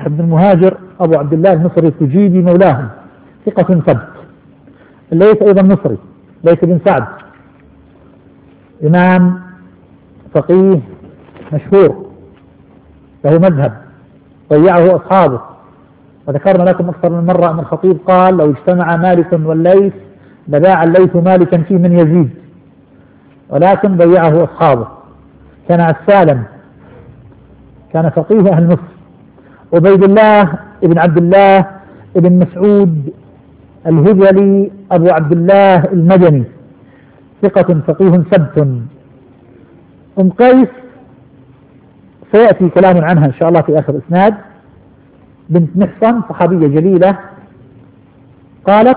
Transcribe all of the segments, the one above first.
ربيح بن المهاجر أبو عبد الله المصري التجيبي مولاهم، ثقة ثبت. الليث أيضا مصري، ليث بن سعد، إمام فقيه مشهور له مذهب ضيعه أصحابه، وذكرنا لكم أكثر من مرة أن الخطيب قال: لو اجتمع مالك والليث لباع الليث مالكا في من يزيد، ولكن ضيعه أصحابه. كان عسالا، كان فقيه أهل مصر. عبيد الله ابن عبد الله ابن مسعود الهذلي أبو عبد الله المدني، ثقة فقيه ثبت. أم قيس سيأتي كلام عنها إن شاء الله في آخر إسناد، بنت محصن، صحابية جليلة. قالت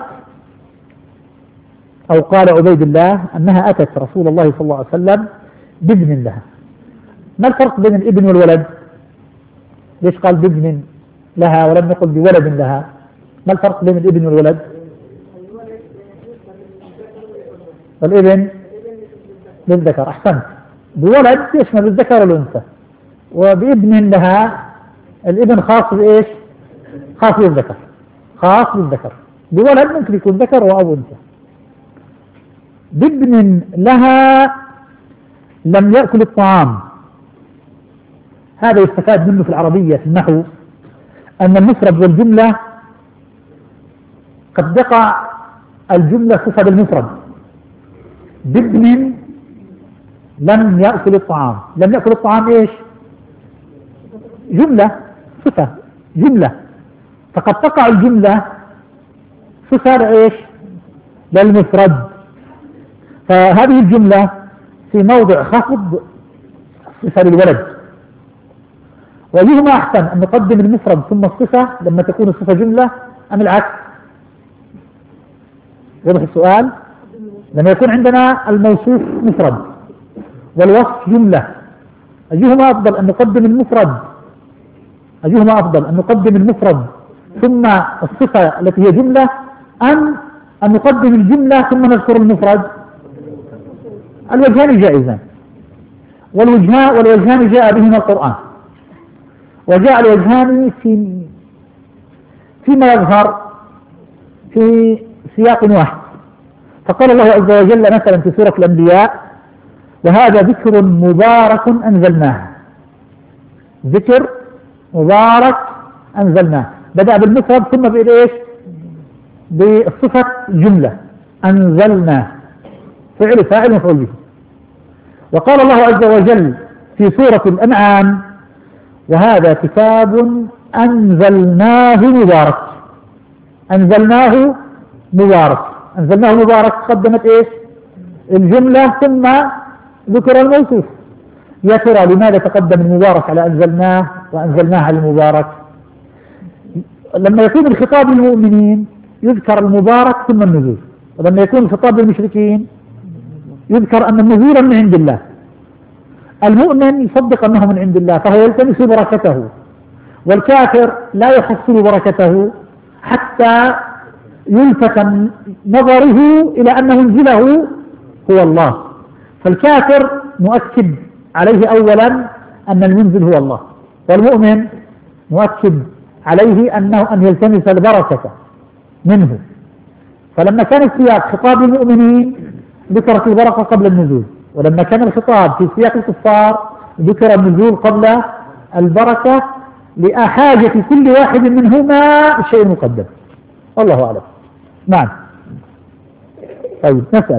أو قال عبيد الله أنها أتت رسول الله صلى الله عليه وسلم بابن لها. ما الفرق بين الابن والولد؟ ليش قال بابن لها ولم يقل بولد لها؟ ما الفرق بين الابن والولد؟ الابن للذكر، أحسنت. بولد يشمل الذكر والأنثى، وبابن لها الابن خاص بإيش؟ خاص بالذكر، خاص بالذكر. بولد ممكن يكون ذكر أو أنثى. بابن لها لم يأكل الطعام. هذا يستفاد منه في العربية في النحو أن المفرد والجملة قد تقع الجملة صفة بالمفرد. بابن لم يأكل الطعام، لم يأكل الطعام إيش؟ جملة، صفة، جملة. فقد تقع الجملة صفة لإيش؟ للمفرد. فهذه الجملة في موضع خفض صفة للولد. وأيهما أحسن، أن نقدم المفرد ثم الصفة لما تكون الصفة جملة أم العكس؟ واضح السؤال؟ لما يكون عندنا الموصوف مفرد والوصف جملة، أيهما أفضل أن نقدم المفرد؟ أيهما أفضل أن نقدم المفرد ثم الصفة التي هي جملة، أم أن نقدم الجملة ثم نذكر المفرد؟ الوجهان جائزان، والوجهان جاء بهما القرآن، وجاء الوجهان فيما يظهر في سياق واحد. فقال الله عز وجل مثلا في سورة الأنبياء: وهذا ذكر مبارك أنزلناه. ذكر مبارك أنزلناه، بدأ بالمفرد ثم بإيش؟ بالصفة جملة، أنزلناه، فعل فاعل مفعول به. وقال الله عز وجل في سورة الأنعام: وهذا كتاب أنزلناه مبارك. أنزلناه مبارك، أنزلناه مبارك قدمت إيش؟ الجملة ثم ذكر الموصوف. يا ترى لماذا تقدم المبارك على أنزلناه وأنزلناه على المبارك؟ لما يكون الخطاب للمؤمنين يذكر المبارك ثم النزول، ولما يكون الخطاب للمشركين يذكر أن النزول من عند الله. المؤمن يصدق أنه من عند الله فهو يلتمس بركته، والكافر لا يحصل بركته حتى يلفت نظره إلى أن منزله هو الله. فالكافر مؤكد عليه أولا أن المنزل هو الله، والمؤمن مؤكد عليه أن يلتمس البركة منه. فلما كان السياق خطاب المؤمنين ذكرت البركة قبل النزول، ولما كان الخطاب في سياق الكفار ذكر النزول قبل البركة، لحاجة كل واحد منهما الشيء المقدم. الله أعلم. نعم. طيب نسأل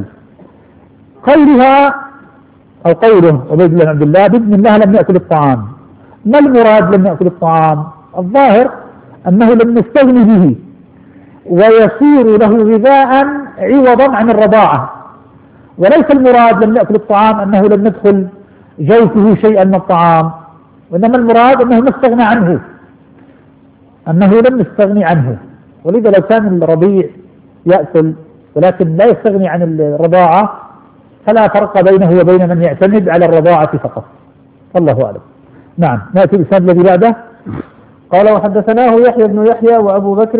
قولها أو قوله عبيد الله بن عبد الله: بإذن الله لم يأكل الطعام. ما المراد لم يأكل الطعام؟ الظاهر أنه لم يستغني به ويصير له غذاء عوضا عن الرضاعة، وليس المراد لم يأكل الطعام أنه لم يدخل جوفه شيئا من الطعام، وإنما المراد أنه ما استغنى عنه، أنه لم يستغني عنه. ولذا لو كان الرضيع يأكل ولكن لا يستغني عن الرضاعة فلا فرق بينه وبين من يعتمد على الرضاعة فقط. الله أعلم. نعم. نأتي الإسناد الذي بعده. قال: وحدثناه يحيى بن يحيى وأبو بكر